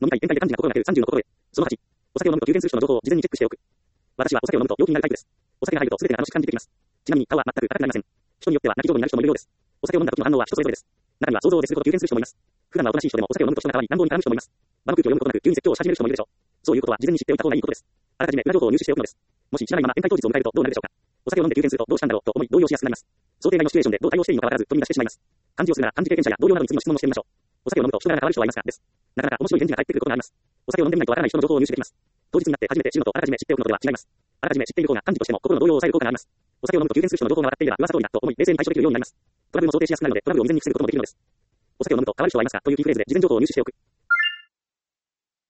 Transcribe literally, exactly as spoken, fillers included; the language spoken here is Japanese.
飲み会、宴会で幹事な心がけるさんじゅうの心得。そのはち、お酒を飲むと急減する人の情報を事前にチェックしておく。私はお酒を飲むと陽気になるタイプです。お酒が入ると全てが楽しく感じてきます。ちなみに顔は全く硬くなりません。人によっては泣き上手になる人もいるようです。お酒を飲んだ時の反応は人それぞれです。中には想像を絶するほど急減する人もいます。普段はおとなしい人でもお酒を飲むと人が変わり乱暴に絡む人もいます。場の空気を読むことなく急に説教をし始める人もいるでしょう。そういうことは事前に知っておいた方がいいことです。あらかじめ裏情報を入手しておくのです。もし知らないまま宴会当日を迎えるとどうなるでしょうか。お酒を飲んで急減するとどうしたんだろうと思い動揺しやすくなります。想定外のシチュエーションでどう対応していいのかわからず取り出してしまいます。漢字をするなら漢字経験者や同僚などに次の質問をしてみましょう。お酒を飲むと人柄が変わる人はいますかです。なかなか面白い返事が返ってくることがあります。お酒を飲んでみないとわからない人の情報を入手できます。当日になって初めて知るのとあらかじめ知っておくのでは違います。あらかじめ知っている方が幹事としても心の動揺を抑える効果があります。お酒を飲むと急減する人の情報が分かっていれば噂通りだと思い冷静に対処できるようになります。トラブルも想定しやすくなるのでトラブルを未然に防ぐこともできるのです。お酒を飲むと変わる人はいますかというキーフレーズで事前情報を入手しておく。